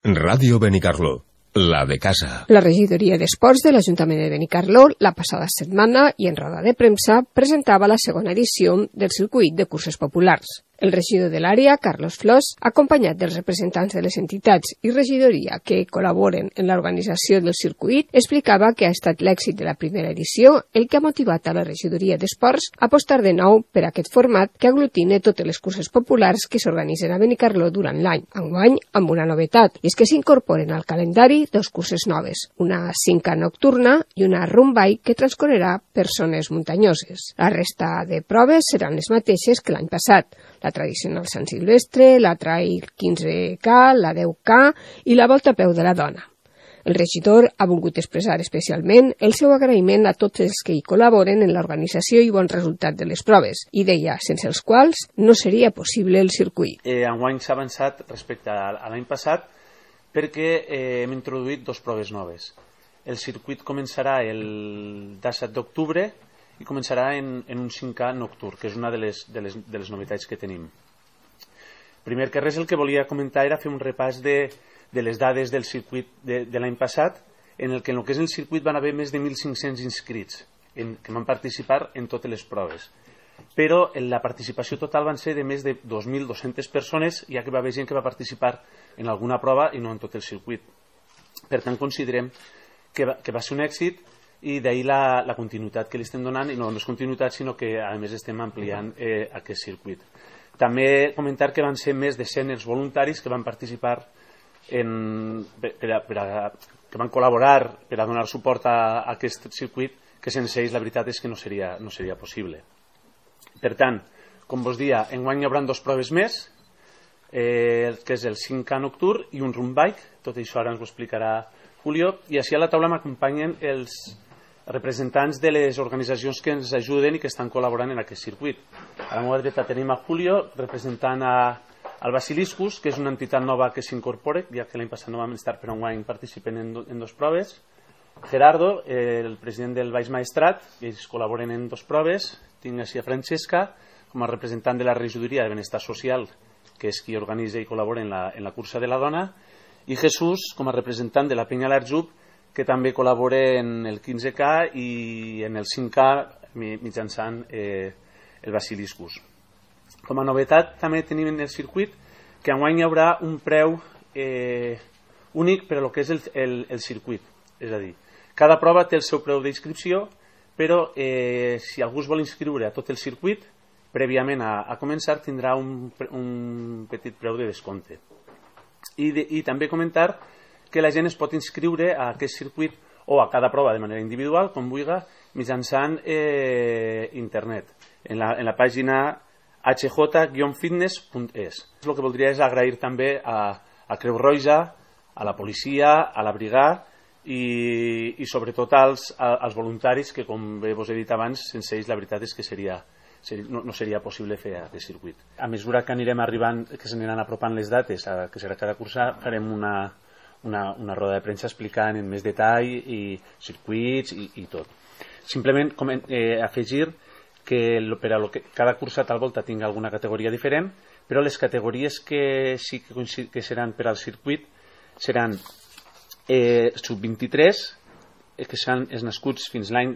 Ràdio Benicarló, la de casa. La regidoria d'Esports de l'Ajuntament de Benicarló la passada setmana i en roda de premsa presentava la segona edició del circuit de curses populars. El regidor de l'àrea, Carlos Flors, acompanyat dels representants de les entitats i regidoria que col·laboren en l'organització del circuit, explicava que ha estat l'èxit de la primera edició el que ha motivat a la regidoria d'Esports a apostar de nou per aquest format que aglutine totes les curses populars que s'organitzen a Benicarló durant l'any, enguany amb una novetat, i és que s'incorporen al calendari dos curses noves, una 5K nocturna i una run bike que transcorrerà per zones muntanyoses. La resta de proves seran les mateixes que l'any passat, la tradicional Sant Silvestre, la Trail 15K, la 10K i la Volta a peu de la dona. El regidor ha volgut expressar especialment el seu agraïment a tots els que hi col·laboren en l'organització i bon resultat de les proves, i deia, sense els quals no seria possible el circuit. Enguany s'ha avançat respecte a l'any passat perquè hem introduït dues proves noves. El circuit començarà el 17 d'octubre i començarà en un 5K nocturn, que és una de les novetats que tenim. Primer que res, el que volia comentar era fer un repàs de les dades del circuit de l'any passat, en el que en el que és el circuit van haver més de 1.500 inscrits que van participar en totes les proves. Però la participació total van ser de més de 2.200 persones, ja que va haver gent que va participar en alguna prova i no en tot el circuit. Per tant, considerem que va ser un èxit, i d'ahir la continuïtat que li estem donant, i no és continuïtat, sinó que a més estem ampliant aquest circuit. També comentar que van ser més de 100 els voluntaris que van participar, que van col·laborar per a donar suport a aquest circuit, que sense ells la veritat és que no seria possible. Per tant, com vos dia, enguany hi haurà dues proves més, que és el 5K nocturn i un run bike, tot això ara ens ho explicarà Julio, i així a la taula m'acompanyen els representants de les organitzacions que ens ajuden i que estan col·laborant en aquest circuit. A la meva dreta tenim a Julio, representant al Basiliscus, que és una entitat nova que s'incorpora, ja que l'any passat no vam estar, però enguany participen en dues proves. Gerardo, el president del Baix Maestrat, que ells col·laboren en dues proves. Tinc així a Francesca, com a representant de la regidoria de Benestar Social, que és qui organitza i col·labora en la cursa de la dona, i Jesús, com a representant de la Penya L'Arjub, que també col·labora en el 15K i en el 5K mitjançant el Basiliscus. Com a novetat també tenim en el circuit que enguany hi haurà un preu únic per a el que és el circuit. És a dir, cada prova té el seu preu d'inscripció, però si algú es vol inscriure a tot el circuit, prèviament a començar tindrà un petit preu de descompte. I també comentar que la gent es pot inscriure a aquest circuit o a cada prova de manera individual, com vulgui, mitjançant internet, en la pàgina hj-fitness.es. El que voldria és agrair també a Creu Roja, a la policia, a la brigada i sobretot als voluntaris que, com bé vos he dit abans, sense ells la veritat és que no seria possible fer aquest circuit. A mesura que anirem arribant, que s'aniran apropant les dates, que serà cada cursa, farem una roda de premsa explicant en més detall i circuits i tot. Simplement afegir que per a cada cursa tal volta tingui alguna categoria diferent, però les categories que sí que seran per al circuit seran sub-23, que seran els nascuts fins l'any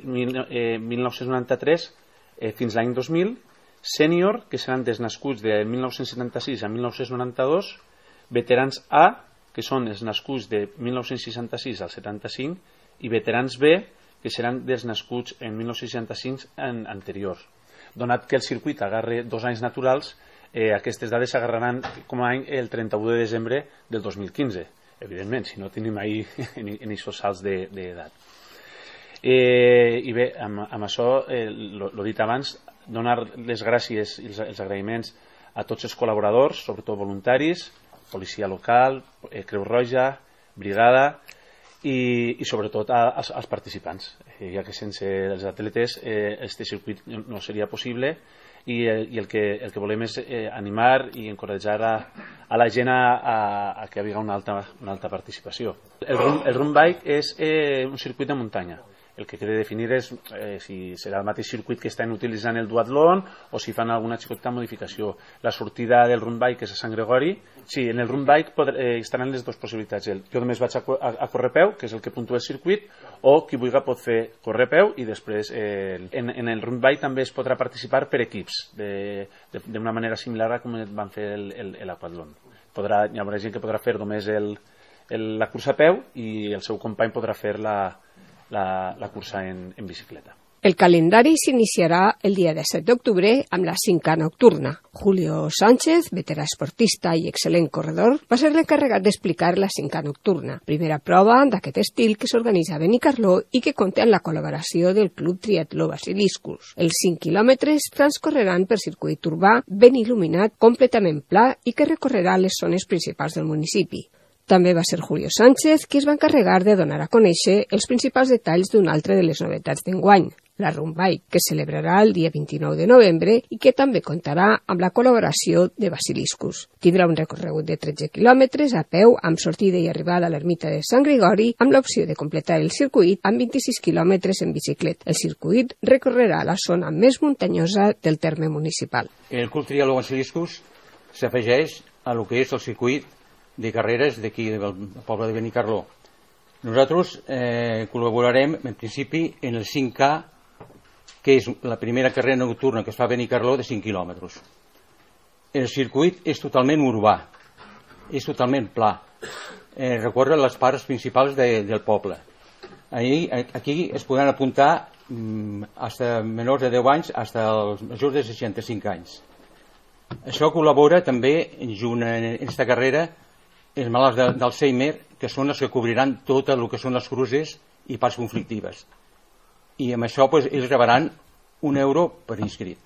1993 fins l'any 2000, sènior, que seran des nascuts de 1976 a 1992, veterans A, que són els nascuts de 1966 al 75, i veterans B, que seran dels nascuts en 1965 anteriors. Donat que el circuit agarra 2 anys naturals, aquestes dades s'agarraran com a any el 31 de desembre del 2015. Evidentment, si no tenim ahir en aquests salts d'edat. I bé, amb això, l'he dit abans, donar les gràcies i els agraïments a tots els col·laboradors, sobretot voluntaris, policia local, Creu Roja, brigada i sobretot als participants, ja que sense els atletes aquest circuit no seria possible i el que volem és animar i encoratjar a la gent a que hi hagi una alta participació. El run bike és un circuit de muntanya. El que queda definir és si serà el mateix circuit que estan utilitzant el duatlon o si fan alguna xicoteta modificació. La sortida del run bike, que és a Sant Gregori, sí, en el run bike estaran les dues possibilitats. Jo només vaig a córrer a peu, que és el que puntua el circuit, o qui vulgui pot fer córrer a peu i després en el run bike també es podrà participar per equips, d'una manera similar a com van fer l'aquatlon. Hi haurà gent que podrà fer només la cursa a peu i el seu company podrà fer la cursa en bicicleta. El calendari s'iniciarà el dia 17 d'octubre amb la 5K nocturna. Julio Sánchez, veterà esportista i excel·lent corredor, va ser l'encarregat d'explicar la 5K nocturna, primera prova d'aquest estil que s'organitza a Benicarló i que compta amb la col·laboració del Club Triatló Basiliscus. Els 5 quilòmetres transcorreran per circuit urbà ben il·luminat, completament pla i que recorrerà les zones principals del municipi. També va ser Julio Sánchez qui es va encarregar de donar a conèixer els principals detalls d'una altra de les novetats d'enguany, la Run Bike, que es celebrarà el dia 29 de novembre i que també comptarà amb la col·laboració de Basiliscus. Tindrà un recorregut de 13 quilòmetres a peu amb sortida i arribada a l'ermita de Sant Gregori amb l'opció de completar el circuit amb 26 quilòmetres en bicicleta. El circuit recorrerà la zona més muntanyosa del terme municipal. El Club Triatló Basiliscus s'afegeix a lo que és el circuit de carreres d'aquí del poble de Benicarló. Nosaltres col·laborarem en principi en el 5K, que és la primera carrera nocturna que es fa a Benicarló de 5 quilòmetres. El circuit és totalment urbà, és totalment pla, recorre les parts principals del poble. Aquí es podran apuntar hasta menors de 10 anys fins als majors de 65 anys. Això col·labora també junt en aquesta carrera els malalts d'Alzheimer, que són els que cobriran tot el que són les cruces i parts conflictives. I amb això ells rebaran €1 per inscrit.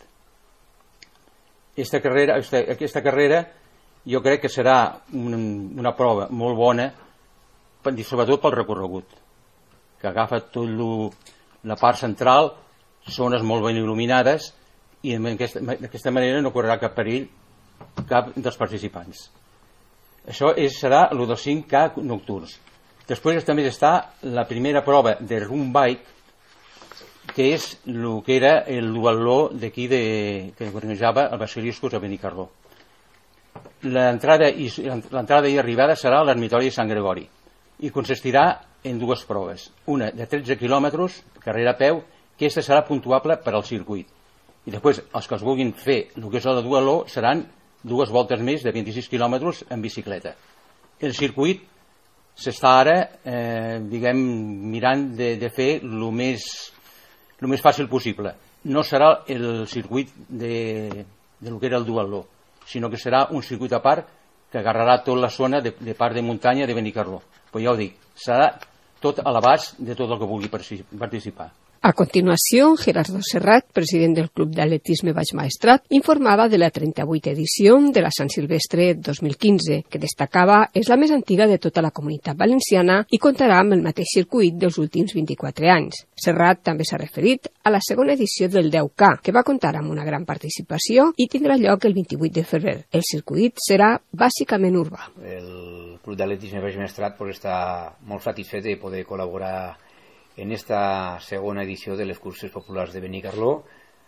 Aquesta carrera jo crec que serà una prova molt bona, sobretot pel recorregut, que agafa tot la part central, zones molt ben il·luminades, i d'aquesta manera no correrà cap perill cap dels participants. Això serà el dels 5K nocturns. Després també està la primera prova de Run Bike, que és el que era el duatló d'aquí que organitzava el Basiliscus a Benicarló. L'entrada i arribada serà a l'ermitori de Sant Gregori i consistirà en dues proves. Una de 13 quilòmetres, carrera a peu, que aquesta serà puntuable per al circuit. I després els que es vulguin fer el que és el duatló seran dues voltes més de 26 quilòmetres en bicicleta. El circuit s'està ara mirant de fer el més fàcil possible. No serà el circuit de lo que era el duatló, sinó que serà un circuit a part que agarrarà tota la zona de part de muntanya de Benicarló. Però ja ho dic, serà tot a l'abast de tot el que vulgui participar. A continuació, Gerardo Serrat, president del Club d'Atletisme Baix Maestrat, informava de la 38a edició de la Sant Silvestre 2015, que destacava és la més antiga de tota la comunitat valenciana i comptarà amb el mateix circuit dels últims 24 anys. Serrat també s'ha referit a la segona edició del 10K, que va comptar amb una gran participació i tindrà lloc el 28 de febrer. El circuit serà bàsicament urbà. El Club d'Atletisme Baix Maestrat està molt satisfet de poder col·laborar en esta segona edició de les curses populars de Benicarló.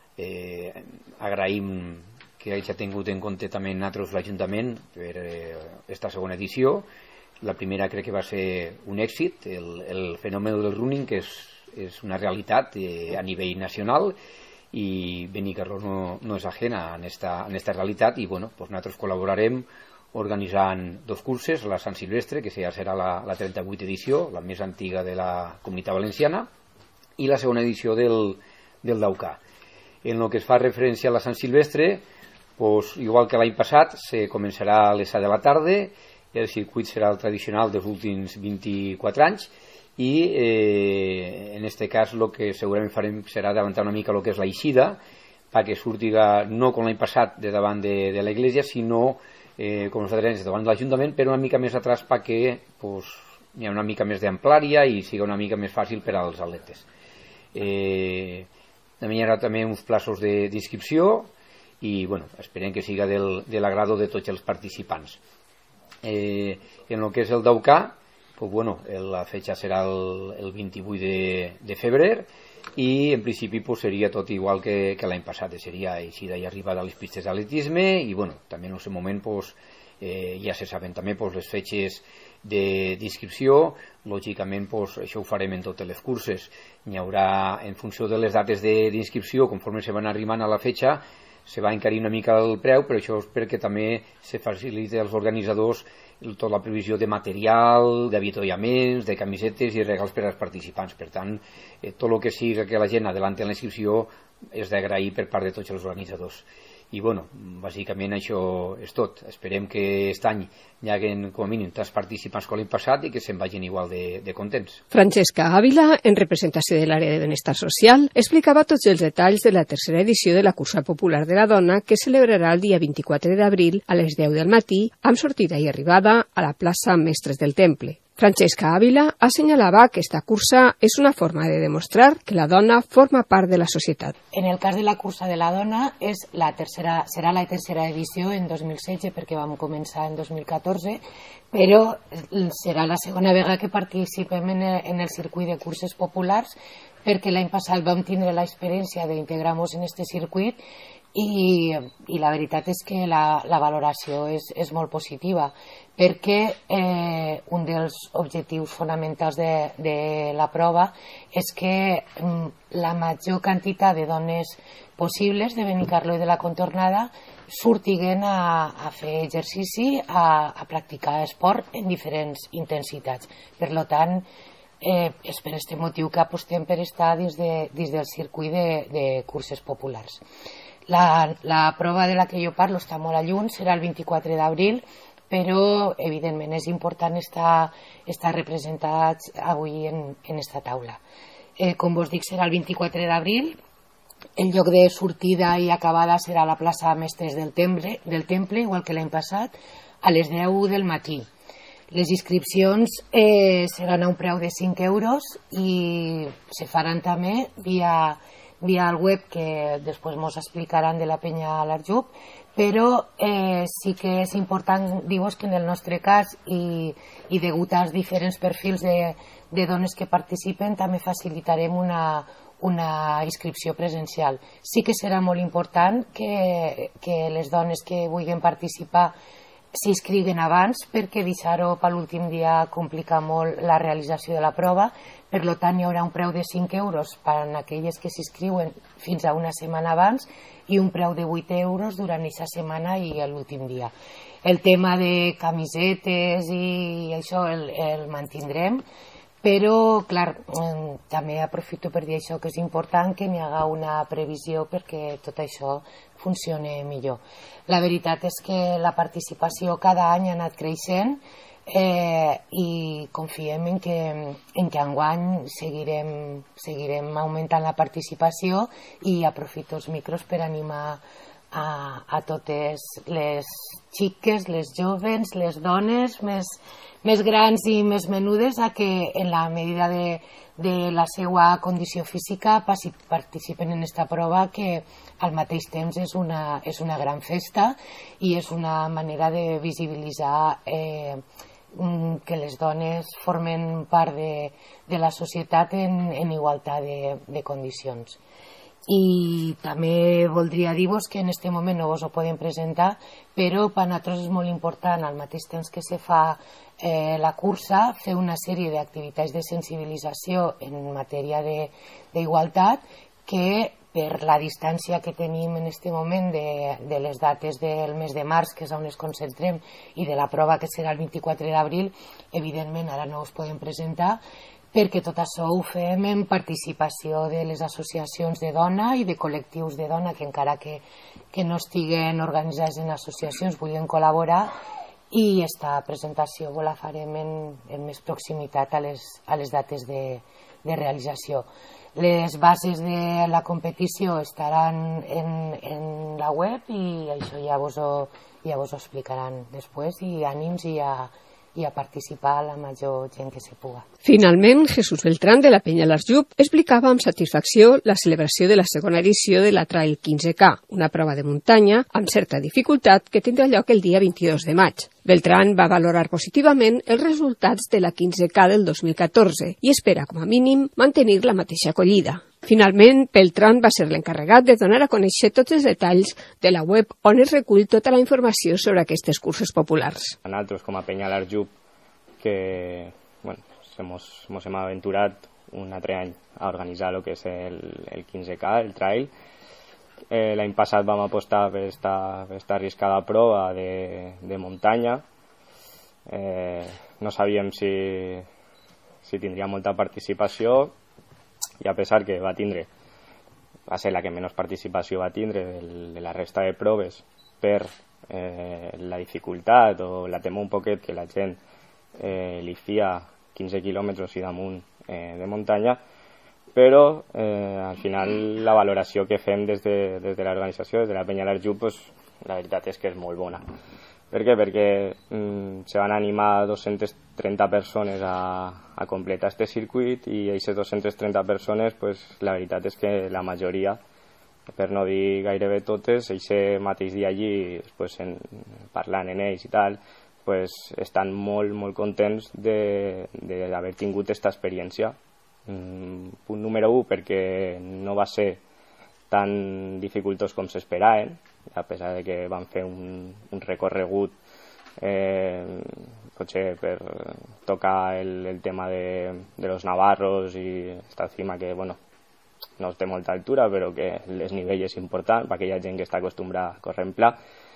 Agraïm que hagi tingut en compte també nosaltres l'Ajuntament per esta segona edició. La primera crec que va ser un èxit, el fenomen del running, que és una realitat a nivell nacional, i Benicarló no és ajena en esta realitat, i nosaltres col·laborarem organitzant dos curses, la Sant Silvestre, que ja serà la 38a edició, la més antiga de la Comunitat Valenciana, i la segona edició del 10K. En el que es fa referència a la Sant Silvestre, igual que l'any passat, se començarà a les 7 de la tarda, el circuit serà el tradicional dels últims 24 anys, i en aquest cas el que segurament farem serà adelantar una mica el que és l'eixida, perquè surtiga no com l'any passat de davant de l'església, sinó com nosaltres davant de l'Ajuntament, però una mica més atrás perquè hi ha una mica més d'amplària i sigui una mica més fàcil per als atletes. També hi haurà també uns plaços d'inscripció i esperem que siga de l'agrado de tots els participants. En el que és el 10K, pues bueno, la fecha serà el 28 de febrer i en principi pues, seria tot igual que l'any passat, seria eixida i arribada a les pistes d'atletisme i bueno, també en aquest moment pues, ja se saben també pues, les fetges d'inscripció, lògicament pues, això ho farem en totes les curses, n'hi haurà en funció de les dates d'inscripció, conforme se van arribant a la fetxa se va encarir una mica el preu, però això és perquè també se facilita als organitzadors tota la previsió de material, d'avituallaments, de camisetes i regals per als participants. Per tant, tot el que sigui que la gent adelanti en la inscripció és d'agrair per part de tots els organitzadors. I bueno, bàsicament això és tot. Esperem que aquest any hi hagi com a mínim 3 participants com l'any passat i que se'n vagin igual de contents. Francesca Ávila, en representació de l'àrea de benestar social, explicava tots els detalls de la tercera edició de la Cursa Popular de la Dona que celebrarà el dia 24 d'abril a les 10 del matí amb sortida i arribada a la plaça Mestres del Temple. Francesca Ávila assenyalava que esta cursa és una forma de demostrar que la dona forma part de la societat. En el cas de la cursa de la dona serà la tercera edició en 2016 perquè vam començar en 2014, però serà la segona vegada que participem en el circuit de curses populars perquè l'any passat vam tindre l'experiència d'integrar-nos en aquest circuit i la veritat és que la valoració és molt positiva perquè un dels objectius fonamentals de la prova és que la major quantitat de dones possibles de Benicarló i de la contornada surtiguen a fer exercici, a practicar esport en diferents intensitats. Per tant, és per aquest motiu que apostem per estar dins del circuit de curses populars. La prova de la que jo parlo està molt a lluny, serà el 24 d'abril, però evidentment és important estar representats avui en esta taula. Com vos dic, serà el 24 d'abril, el lloc de sortida i acabada serà a la plaça Mestres del Temple, igual que l'any passat, a les 10 del matí. Les inscripcions seran a un preu de 5 euros i se faran també via el web que després ens explicaran de la penya l'Arjub, però sí que és important dir-vos que en el nostre cas i degut als diferents perfils de dones que participen també facilitarem una inscripció presencial. Sí que serà molt important que les dones que vulguin participar s'inscriguen abans perquè deixar-ho per l'últim dia complica molt la realització de la prova. Per tant, hi haurà un preu de 5 euros per a aquelles que s'inscriuen fins a una setmana abans i un preu de 8 euros durant aquesta setmana i l'últim dia. El tema de camisetes i això el mantindrem, però, clar, també aprofito per dir això, que és important que n'hi haga una previsió perquè tot això funcioni millor. La veritat és que la participació cada any ha anat creixent i confiem en que enguany seguirem augmentant la participació i aprofito els micros per animar a totes les xiques, les joves, les dones més grans i més menudes a que en la medida de la seva condició física participen en aquesta prova que al mateix temps és una gran festa i és una manera de visibilitzar que les dones formen part de la societat en igualtat de condicions. I també voldria dir-vos que en aquest moment no vos ho podem presentar, però per a nosaltres és molt important, al mateix temps que se fa la cursa, fer una sèrie d'activitats de sensibilització en matèria d'igualtat que per la distància que tenim en aquest moment de les dates del mes de març, que és on ens concentrem, i de la prova que serà el 24 d'abril, evidentment ara no us podem presentar, perquè tot això ho fem en participació de les associacions de dona i de col·lectius de dona que encara que no estiguen organitzats en associacions vulguin col·laborar i aquesta presentació la farem en més proximitat a les dates de realització. Les bases de la competició estaran en la web i això ja vos ho explicaran després i ànims i i a participar la major gent que se puga. Finalment, Jesús Beltrán de la Penya l'Arjup explicava amb satisfacció la celebració de la segona edició de la Trail 15K, una prova de muntanya amb certa dificultat que tindrà lloc el dia 22 de maig. Beltrán va valorar positivament els resultats de la 15K del 2014 i espera, com a mínim, mantenir la mateixa acollida. Finalment, Beltrán va ser l'encarregat de donar a conèixer tots els detalls de la web on es recull tota la informació sobre aquestes curses populars. Nosaltres, com a Penya l'Arjup, que ens hem aventurat un altre any a organitzar el que és el 15K, el trail. L'any passat vam apostar per esta arriscada prova de muntanya. No sabíem si tindria molta participació, i a pesar que va ser la que menys participació va tindre de la resta de proves per la dificultat o la temor un poquet que la gent li fia 15 quilòmetres i damunt de muntanya, però al final la valoració que fem des de l'organització, des de la Penya l'Arjup, pues, la veritat és que és molt bona. Per què? Perquè se van animar 230 persones a completar este circuit, i aquestes 230 persones, pues, la veritat és que la majoria, per no dir gairebé totes, aquest mateix dia allí, pues, parlant en ells i tal, pues, estan molt, molt contents d'haver tingut aquesta experiència. Punt número 1, perquè no va ser tan dificultós com s'esperaven, a pesar de que van fer un recorregut potser per tocar el tema de los navarros i esta cima que, bueno, no és de molta altura, però que el desnivell és important per aquella gent que està acostumbrada a córrer en pla.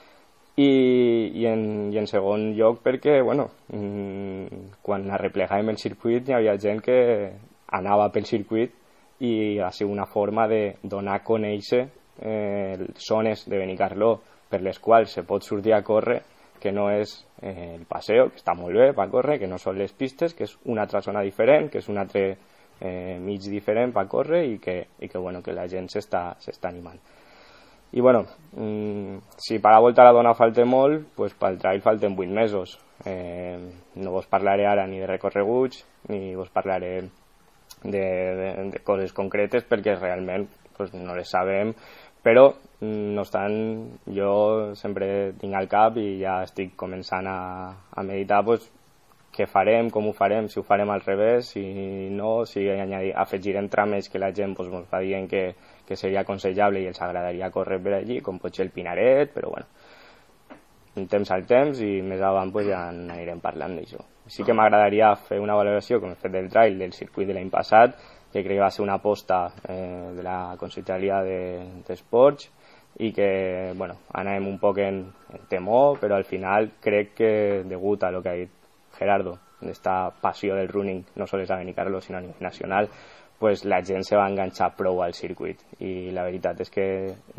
I en segon lloc perquè, bueno, quan arreplegàvem el circuit hi havia gent que anava pel circuit i ha sigut una forma de donar a conèixer zones de Benicarló per les quals se pot sortir a córrer, que no és el passeo, que està molt bé per córrer, que no són les pistes, que és una altra zona diferent, que és un altre mig diferent per córrer i que la gent s'està animant. I bueno, si per la Volta a la Dona falta molt, pues pel trail falten 8 mesos. No vos parlaré ara ni de recorreguts, ni vos parlaré de coses concretes perquè realment pues, no les sabem, però no obstant jo sempre tinc al cap i ja estic començant a meditar pues, què farem, com ho farem, si ho farem al revés, si no, si afegirem trames que la gent pues, ens va dient que seria aconsellable i els agradaria córrer per allí, com pot ser el Pinaret, però bueno, un temps al temps i més avant pues, ja anirem parlant d'això. Sí que m'agradaria fer una valoració, com he fet del trail, del circuit de l'any passat, que crec que va ser una aposta de la Conselleria d'Esports i que, bueno, anàvem un poc en temor, però al final crec que, degut a lo que ha dit Gerardo, d'esta passió del running, no sols a Benicarló, sinó a nivell nacional, pues la gent se va enganxar prou al circuit i la veritat és que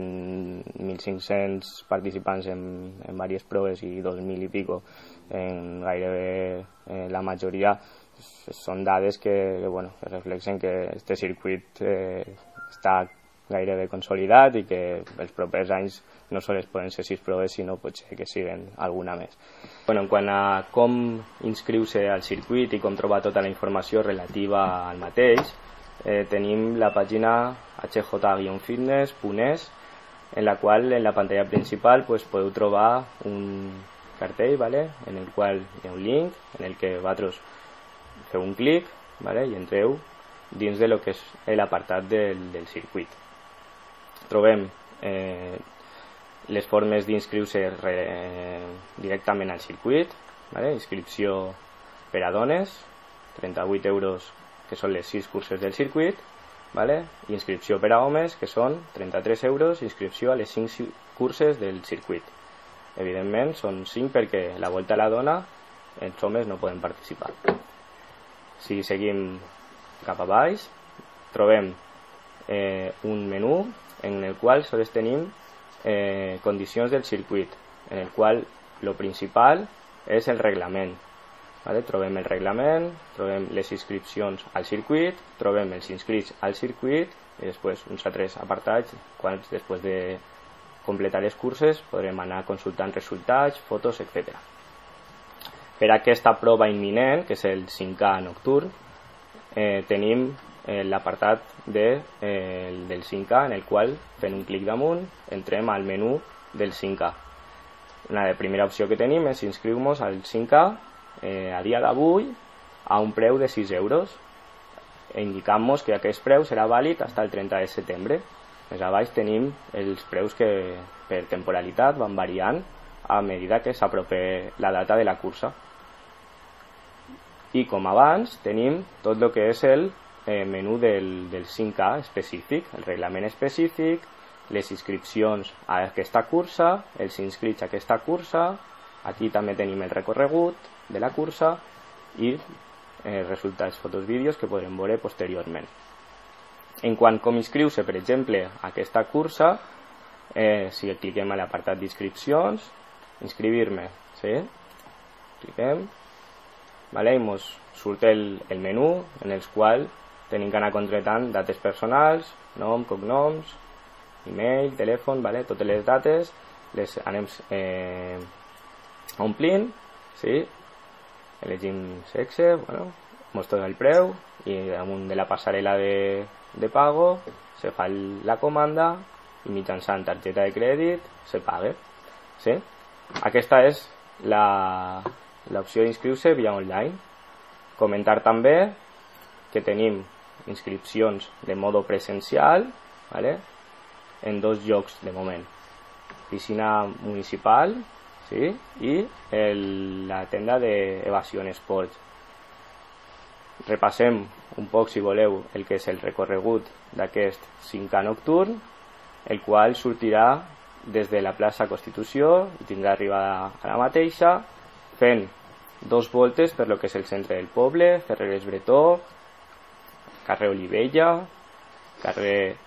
1.500 participants en diverses proves i 2.000 i pico en gairebé la majoria són dades que reflexen que este circuit està gairebé consolidat i que els propers anys no sols poden ser 6 proves, sinó potser que siguin alguna més. En quant a com inscriure-se al circuit i com trobar tota la informació relativa al mateix, tenim la pàgina hj-fitness.es, en la qual en la pantalla principal podeu trobar un cartell, en el qual hi ha un link en el que vosaltres feu un clic i entreu dins de lo que és l'apartat del circuit. Trobem les formes d'inscriure-se directament al circuit, inscripció per a dones, 38 euros, que són les 6 curses del circuit, i inscripció per a homes, que són 33 euros, inscripció a les 5 curses del circuit. Evidentment, són 5 perquè la Volta a la Dona els homes no poden participar. Si seguim cap a baix, trobem un menú en el qual sols tenim condicions del circuit, en el qual el principal és el reglament. Trobem el reglament, trobem les inscripcions al circuit, trobem els inscrits al circuit i després uns altres apartats quan després de completar les curses podrem anar consultant resultats, fotos, etc. Per aquesta prova imminent, que és el 5K nocturn, tenim l'apartat del 5K, en el qual, fent un clic damunt, entrem al menú del 5K. La primera opció que tenim és inscriure-nos al 5K a dia d'avui a un preu de 6 euros, indicant-nos que aquest preu serà vàlid fins al 30 de setembre. Més a baix tenim els preus que per temporalitat van variant a medida que s'apropa la data de la cursa. I com abans tenim tot el que és el menú del 5K específic, el reglament específic, les inscripcions a aquesta cursa, els inscrits a aquesta cursa, aquí també tenim el recorregut de la cursa i resultats fotos vídeos que podrem veure posteriorment. En quant com inscriure-se, per exemple, a aquesta cursa, si cliquem a l'apartat d'inscripcions, inscribir-me, ¿sí? Cliquem, vale, i ens surt el menú en el qual tenim que anar concretant dates personals, nom, cognoms, email, telèfon, vale? Totes les dates les anem omplint, ¿sí? Elegim sexe, bueno, ens dona el preu i damunt de la passarel·la de pago se fa la comanda i mitjançant targeta de crèdit se paga, ¿sí? Aquesta és l'opció d'inscriure-se via online. Comentar també que tenim inscripcions de modo presencial, ¿vale? En 2 llocs de moment, piscina municipal, ¿sí? I la tenda d'Evasion Sports. Repassem un poc, si voleu, el que és el recorregut d'aquest 5K nocturn, el qual sortirà des de la plaça Constitució i tindrà arribada a la mateixa, fent 2 voltes per lo que és el centre del poble, Ferreres Bretó, carrer Olivella, carrer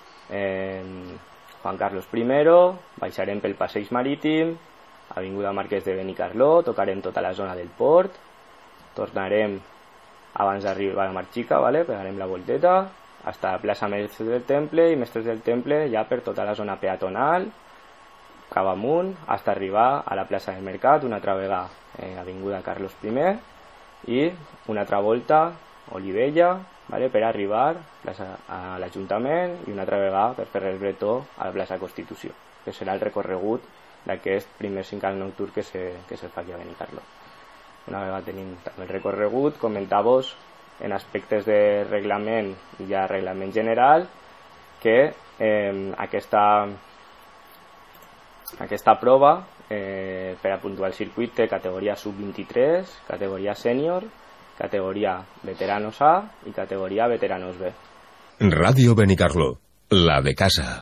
Juan Carlos I, baixarem pel passeig marítim, avinguda Marquès de Benicarló, tocarem tota la zona del port, tornarem abans d'arribar a Marxica, ¿vale? Pegarem la volteta hasta la plaça Mestres del Temple i Mestres del Temple ja per tota la zona peatonal, cap amunt, hasta arribar a la plaça del Mercat, una altra vegada avinguda Carlos I i una altra volta Olivella, ¿vale? Per arribar a l'Ajuntament i una altra vegada per Ferrer Bretó a la plaça Constitució, que serà el recorregut d'aquest primer 5K nocturn que se fa aquí a Benicarló. Una vegada tenim també el recorregut, comentar-vos en aspectes de reglament i ja reglament general que aquesta prova per a puntuar el circuit té categoria sub-23, categoria sènior, categoria veteranos A i categoria veteranos B. Radio Benicarló, la de casa.